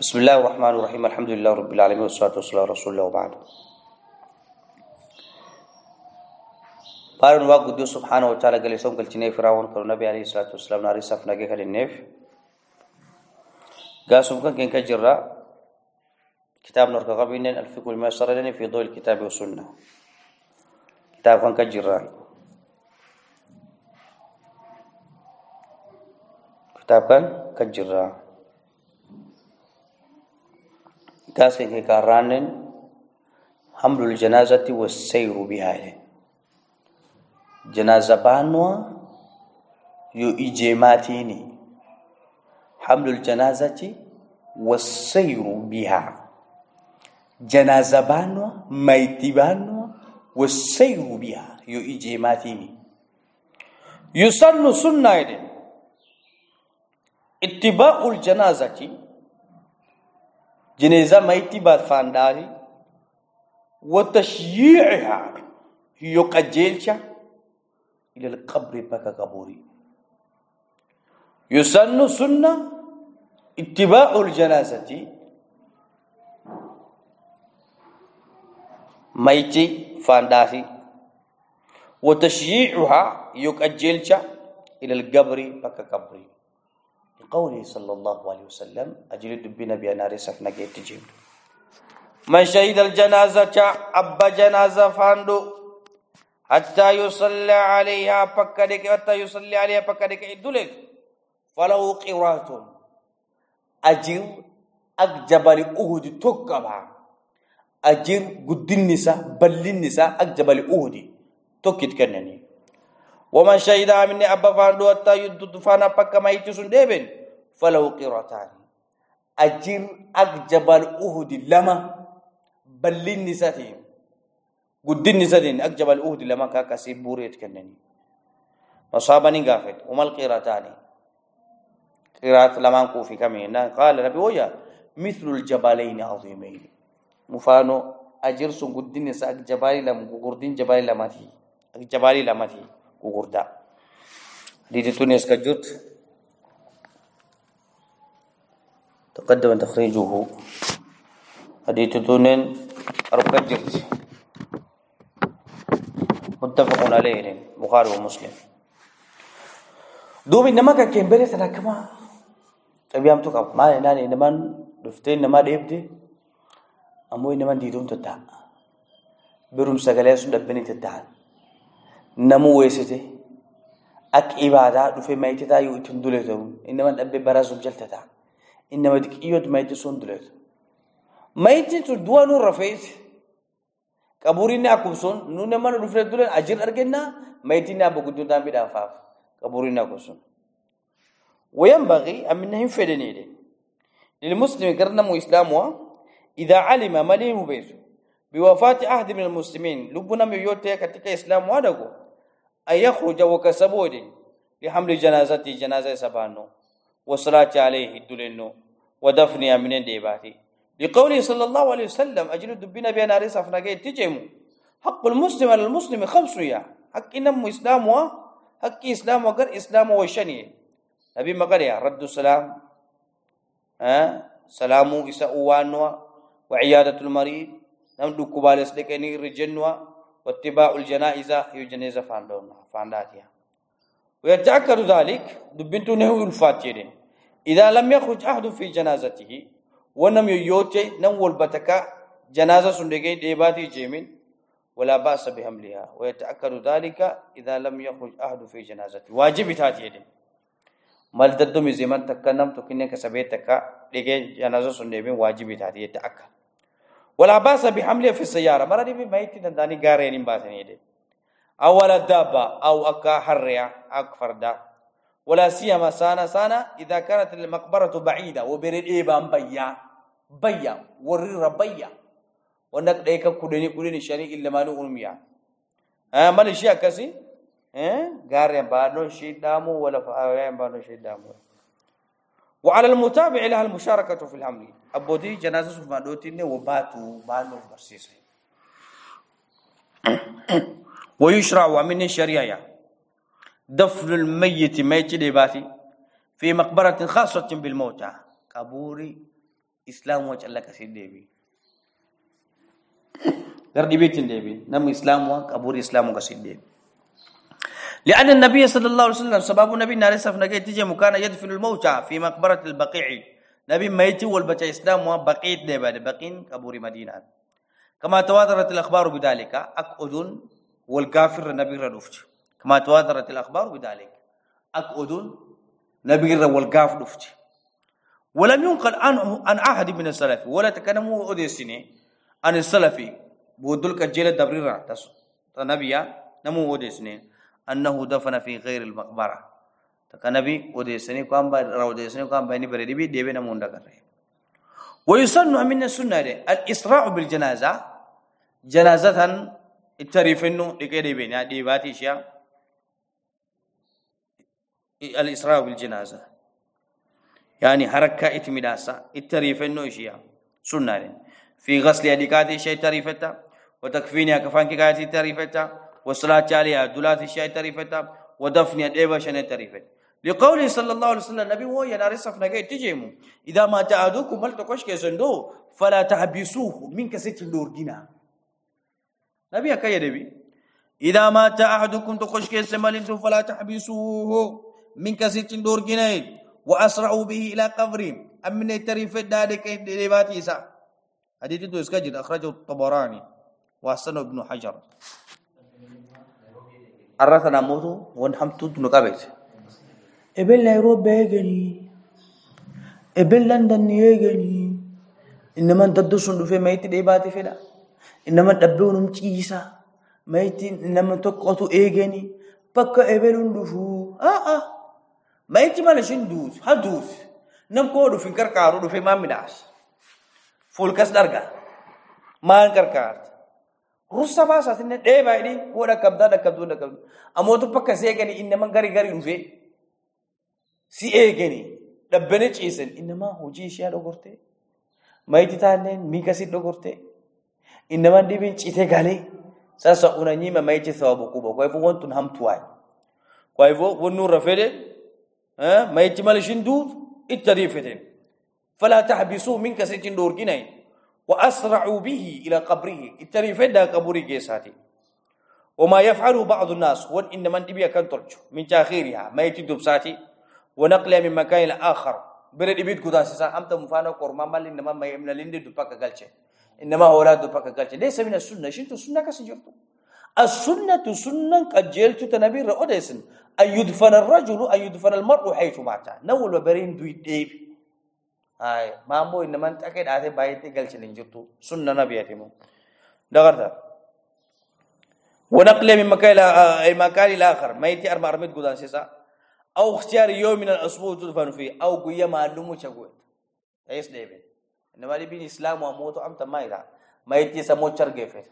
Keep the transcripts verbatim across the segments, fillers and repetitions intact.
بسم الله الرحمن الرحيم الحمد لله رب العالمين والصلاة والسلام على رسول الله وبعد. بارن واقع ديو سبحانه وتعالى قال يسوم قال تنين فراون كرو نبي عليه الصلاة والسلام ناري صفنا جه النيف قاسم كان كن كجرا كتاب نور كغبين الفقه الميسر لنا في ضوء الكتاب والسنة كتاب كان كجرا كتاب كان كجرا قاسم كارانن حمل الجنازة والسير بها جنازة بانوا يو إجماتيني حمل الجنازة والسير بها جنازة بانوا ميت بانوا والسير بها يو إجماتيني يسن سنة اتباع الجنازة جنازة ميت بات فانداري وتشييعها يقجلش إلى القبر بكا قبوري يسن سنة اتباع الجنازة ميت فانداري وتشييعها يقجلش إلى القبر بكا قبوري قوله صلى الله عليه وسلم أجل دبنا بأنار سفنا جيت جيب من شهد الجنازة أبا جنازة فاندو حتى يصلى عليها فكرك حتى يصلي عليها فكرك إدلك فلو قرات أجر أجبل أهد تكبا أجر قد النساء بل النساء أجبل أهد تكت كنني ومن شهد مني أبا فاندو حتى يدد فانا فك ما يتسون ديبن فلو قراتان أجر أجبل أهد لما بل النساء قد النساء أجبل أهد لما كاكسي بوريت كنني مصابني غافت وما القراتان قرات لما نكوفي كمين قال نبي ويا مثل الجبالين عظيمين مفانو أجر سن قد النساء أجبالي لما قردين جبالي لما تي أجبالي لما تي قردا حديث تونس كجوت تقدم تخريجه حديث تونس أربع جلد متفق عليه البخاري ومسلم دوم إنما كان بيرة سنة كما أبيام تقاب ما يعني إنما دفتين إنما ديبدي أمو إنما ديدوم تدا بيروم سجلة سندبني تدا نمو ويسته أك إبادة دفع ما يتدا يوتون دولتهم إنما أبي برازم جلتدا إنما دك إيود ما يتسون دولت ما يتسون دوا نور رفيس كابورينا أكوسون نون ما نرفع دولت أجر أرجعنا ما يتنا بقدر دام بدأ فاف كابورينا أكوسون وينبغي أمنهم فدنيد للمسلم كرنا مو إسلامه إذا علم مليه بيت بوفاة أحد من المسلمين لبنا ميوتة كتك إسلام وادقو أن يخرج وكسبود لحمل جنازة جنازة سبانو والصلاة عليه الدلنو ودفنها من ديباتي لقوله صلى الله عليه وسلم أجل دبنا بأن أريس أفناقين تجمو حق المسلم على المسلم خمس يا حق إنم إسلام و حق إسلام وقر إسلام وشني نبي مقر يا رد السلام ها سلامو إساءوانوا وعيادة المريض نمدو كبالس لكني رجنوا واتباع الجنائز يجنيز فاندون فانداتها ويتأكد ذلك دبنتو نهو الفاتيرين إذا لم يخرج أحد في جنازته ونم يوتي نمول بتكا جنازة سندقين ديباتي جيمين ولا بأس بحملها ويتأكد ذلك إذا لم يخرج أحد في جنازته واجب تاتيرين مال تدوم زمان تكنم تكنين كسبيت تكا لكن جنازة سندقين واجب تاتي يتأكد ولا باس بحمله في السيارة مرة دي بميت نداني غارين باتني دي أول دابة أو أكا حرية أكفردا ولا سيما سانا سانا إذا كانت المقبرة بعيدة وبرد إيبان بيا بيا ورر بيا ونك ديكا كودني كودني شاني إلا ما نقول ميا ها ما نشيا كسي ها غارين بانو شيء دامو ولا فاوين بانو شيء دامو وعلى المتابع لها المشاركة في الحمل أبودي جنازة فمادوتين وباتوا بانو برسيسي ويشرع ومن الشريعة دفن الميت ميت دباتي في مقبرة خاصة بالموتى قبوري إسلام وجه الله كسيد ديبي غردي بيتين ديبي نم إسلام وكبور إسلام وكسيد ديبي لأن النبي صلى الله عليه وسلم سبب النبي نارسف نجيت تيجي مكان يدفن الموتى في مقبرة البقيع نبي ميت والبتة إسلام وبقيت ديبا بقين كبور مدينة كما تواترت الأخبار بذلك أكؤدن والكافر النبي ردفت كما تواترت الأخبار بذلك أكؤدن نبي والكافر دفت ولم ينقل عنه عن أحد من السلف ولا تكلموا أديسني عن السلف بودل كجيل دبريرا تس تنبيا نمو أديسني أنه دفن في غير المقبرة تكنبي أديسني كم بار روديسني كم بيني بردي بي ديبنا موندا كره ويسن من السنة الإسراء بالجنازة جنازة التعريف إنه لكذا بيني ديباتي شيا الإسراء بالجنازة يعني حركة إتمداسة التعريف إنه شيا سنة في غسل يديكاتي شيء تعريفته وتكفينها كفانك كاتي تعريفته والصلاة عليها دولات الشيء تعريفته ودفن يديبا شيء تعريفته لقوله صلى الله عليه وسلم النبي هو ينارسف نجاي تجيمو إذا ما تعادوكم مل تقوش كيسندو فلا تحبسوه من كسيت الدور جنا نبي أكيد نبي إذا ما تعادوكم تقوش كيسمالنتو فلا تحبسوه من كسيت الدور جنا وأسرعوا به إلى قبره أمن تعريفة ذلك ديباتي إسا حديث تو إسكاجد أخرجه الطبراني وحسن ابن حجر أرثنا موتو ونحمتو نقابت إبل نيروبي يجني إبل لندن يجني إنما تدوسون في ميت ديباتي فدا إنما تبون متيسا ميت إنما تقطو يجني بكا إبل ندفو آه آه ميت مالشين دوس هدوس نم كودو في كركارو في ما مداس فول كاس درجة ما كركار rusa ba sa tinne de ba idi woda kabda da kabdu da kabdu amoto pakka se gani inma gari gari unfe si e gani dabbene cisen inma hoji shi da gorte mayti tanen mi kasi do gorte inma dibin cite gale sasa unanyi ma mayti sawabu kubo ko ifo wontun hamtuwai ko ifo wonu rafede eh mayti malishin du ittarifeten fala tahbisu min kasitin dorginai وأسرعوا به إلى قبره التريفين ده قبوري جيساتي وما يفعله بعض الناس وإن إنما تبيه كان ترجو من تأخيرها ما يتدب ساتي ونقلها من مكان إلى آخر برد يبيد كذا سا أمت مفانا كورما مال إنما ما يمنا لين دبّك قالش إنما أولاد دبّك قالش ليس من السنة شنو السنة كسجرتو السنة سنة كجيلت تنبي رؤدسن أن يدفن الرجل أن يدفن المرء حيث مات نول وبرين دويد ديب هاي مامو إنما أنت أكيد عاده بايتي قالش لنجرتو سنة نبياتي مو دغرتا ونقل من مكان إلى مكان الآخر ما يتي أربع أرميت قدان سيسا أو اختيار يوم من الأسبوع تدفن فيه أو قيا معلومة شقوت إيش ديبي إنما اللي بين إسلام وموت أم تمايدا ما يتي سموت شرقفت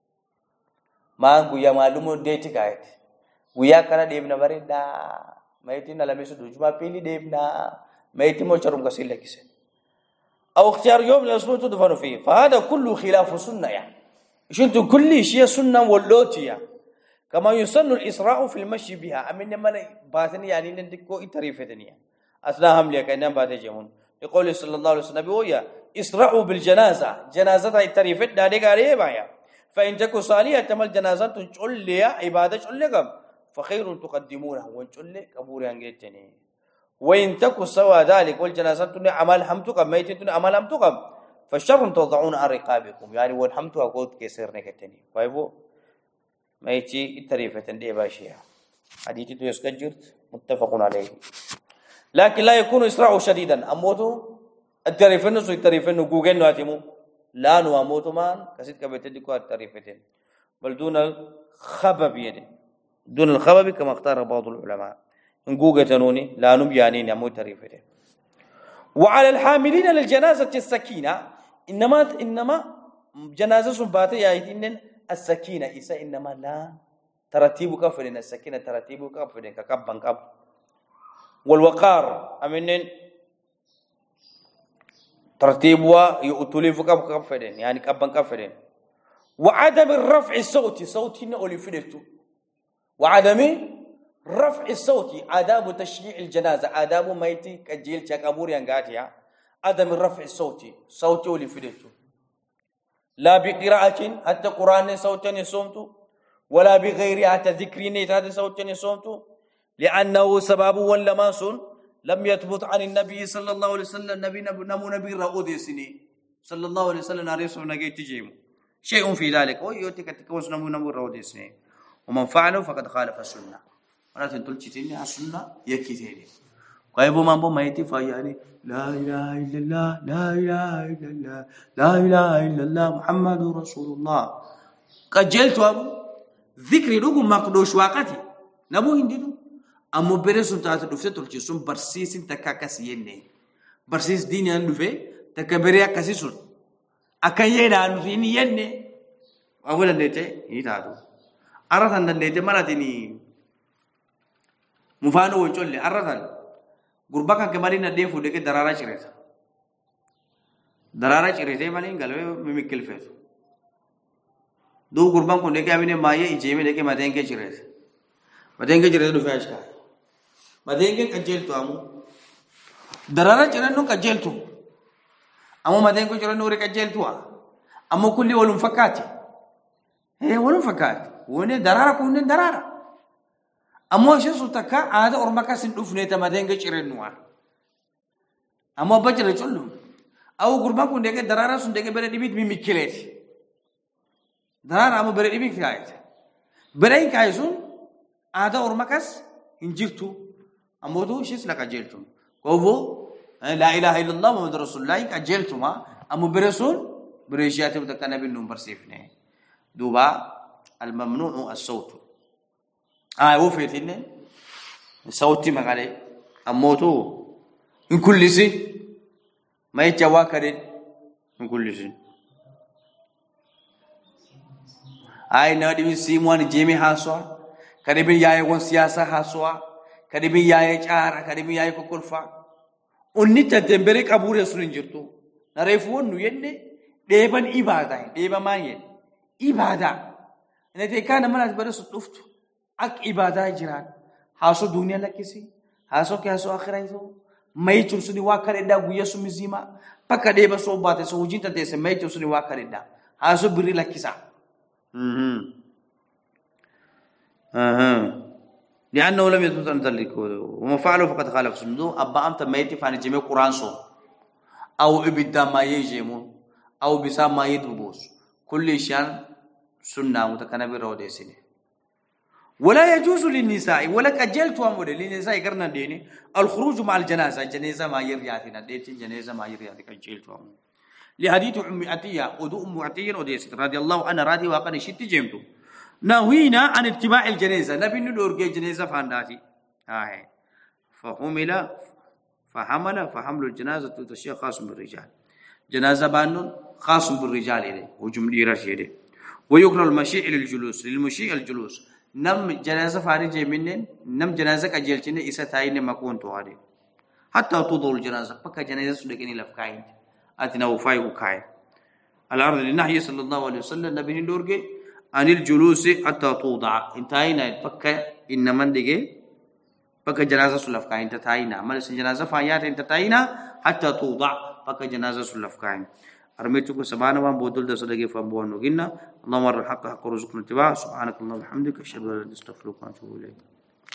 ما قيا معلومة ديتي كايت قيا كنا ديبنا بريدا ما يتي نلاميسو دوجما بيلي ديبنا ما يتي مو شرم كسيل لكيسه أو اختيار يوم من الأسبوع تدفن فيه فهذا كله خلاف سنة يعني شنتو كل شيء سنة واللوتية كما يسن الإسراء في المشي بها أمين من باثني يعني ندكو إتريفتني أثناء حملها كأنهم بعد جمون يقول صلى الله عليه وسلم ويا إسراء بالجنازة جنازة إتريفت دارك عليه بايا فإن تكو صالحة تمل جنازة تقول لي عبادة تقول لكم فخير تقدمونه وتقول لك أبو رانجتني وإن تكو سوى ذلك والجنازة تقول عمل حمتكم ميت تقول عمل حمتكم فالشر توضعون عن رقابكم يعني والحمد أقول كسر نكتني فايبو ما يجي التريفة دي باشية حديث يسكجرت متفق عليه لكن لا يكون إسراع شديدا أموتو التريفة نسو التريفة نقوغن ناتمو لا نو أموتو مان كسيت كبتدكو التريفة بل دون الخبب يدي دون الخبب كما اختار بعض العلماء نقوغ تنوني لا نبيانين أموت تريفة وعلى الحاملين للجنازة السكينة إنما إنما جنازة سباتة يأتين السكينة إسا إنما لا ترتيب كفرين السكينة ترتيب كفرين ككبن كب والوقار أمينين ترتيب ويؤتلف كب كفرين يعني كبن كفرين وعدم الرفع الصوتي صوتي نقول فيدتو وعدم رفع الصوت آداب تشييع الجنازة آداب ميتي كجيل تكابور ينقاتيا عدم الرفع الصوتي صوتي ولي فيديتو لا بقراءة حتى قرآن صوتا يصومتو ولا بغيرها حتى ذكرين هذا صوتا يصومتو لأنه سبب ولا ما سن لم يثبت عن النبي صلى الله عليه وسلم نبي نمو نبي رؤود سني صلى الله عليه وسلم ناريس ونجي تجيم شيء في ذلك ويوتك تكوس نمو نمو رؤود سني ومن فعله فقد خالف السنة أنا تنتظر تيجي السنة يكيتني قايبو مامبو مايتي فاياني لا إله إلا الله لا إله إلا الله لا إله إلا الله محمد رسول الله كجلت أبو ذكري لوجو مقدوش وقتي نبو هنديدو أمو برسون تاعت دفتة تلجسون برسيس تكاكس يني برسيس ديني أنفه تكبريا كسيسون أكيدا أنفه يني أولا نيته يتعدو أردن نيته مراتني مفانو وجولي أردن غربا كان كمالي نديه فودك درارة شريته درارة شريته مالين قالوا ممكن فيه دو غربا كون ديك أبينه مايه إجيمه ديك مدين كي شريته مدين كي شريته دفعش كا مدين كي كجيل تو أمو درارة شريته نو كجيل تو أمو مدين كي شريته نوري كجيل تو أمو كلي ولوم فكاتي هي ولوم فكاتي ونه درارة كونه درارة أمو شيء سوتكا هذا أورمكا سندوفني تمادين كشرين نوار أمو بجرا جلهم أو غربا كون ديك درارة سون ديك بري ديبيت ميميكليت درارة أمو بري ديبيت كايت بري كايسون هذا أورمكاس إنجيرتو أمو دو شيء سلكا جيلتو كوفو لا إله إلا الله محمد رسول الله كجيلتو ما أمو برسول بريشياتي بتكنا بينهم برسيفني دوبا الممنوع الصوت آه وفيتني صوتي مقالي أموتو إن كل شيء ما يتجوا كرين إن كل شيء آي نادي بسيموان جيمي حاسوا كريبين ياي وان سياسة حاسوا كريبين ياي جارا كريبين ياي كوكولفا أني تدمبري كابوري سرنجرتو نريفون نويني ديبان إبادة ديبان ماين إبادة نتيكا نمنا تبري سطفتو أك إبادة جيران حاسو دنيا لكيسي حاسو كياسو آخرة يسو ماي ترسوني واكر إدا غويا سمزيما بكا ديبا صوبات سو وجين تدسي ماي ترسوني واكر إدا حاسو بري لكيسا أها أها لأنه لم يثبت عن ذلك وما فعله فقد خالف سنة أبا أمت مايتي فاني جميع قرآن سو أو إبدا ما يجيمون أو بسا ما يدبوس كل شيء سنة متكنبي روديسيني ولا يجوز للنساء ولا كجلت وامر للنساء كرنا ديني الخروج مع الجنازة جنازة ما يرياتنا ديتي جنازة ما يرياتي كجلت وامر لحديث أم عتية ودو أم عتية وديست رضي الله عنها رضي وقد شت جمتو نهينا عن اتباع الجنازة نبي ندور جنازة فانداتي هاي فحمل فحمل فحمل الجنازة تشيء خاص بالرجال جنازة بانون خاص بالرجال إليه وجملي رشيده ويكره المشيء للجلوس للمشيء الجلوس نم جنازة فارجة منن نم جنازة كجيلتين إسا تاين مكون تواري حتى توضع الجنازة بكا جنازة سلكني لفكاين أتنا وفاي وكاين الأرض للنهي صلى الله عليه وسلم نبي ندورجي عن الجلوس حتى توضع انتهينا بكا إنما ندجي بكا جنازة سلفكاين تتاينا مال جنازة فايات انتتاينا حتى توضع بكا جنازة سلفكاين أرميتكم سبحانه وان بودل دسدقي فانبوان نغينا اللهم الحق حق رزقنا اتباع سبحانك اللهم وبحمدك أشهد أن لا إله إلا أنت أستغفرك وأتوب إليك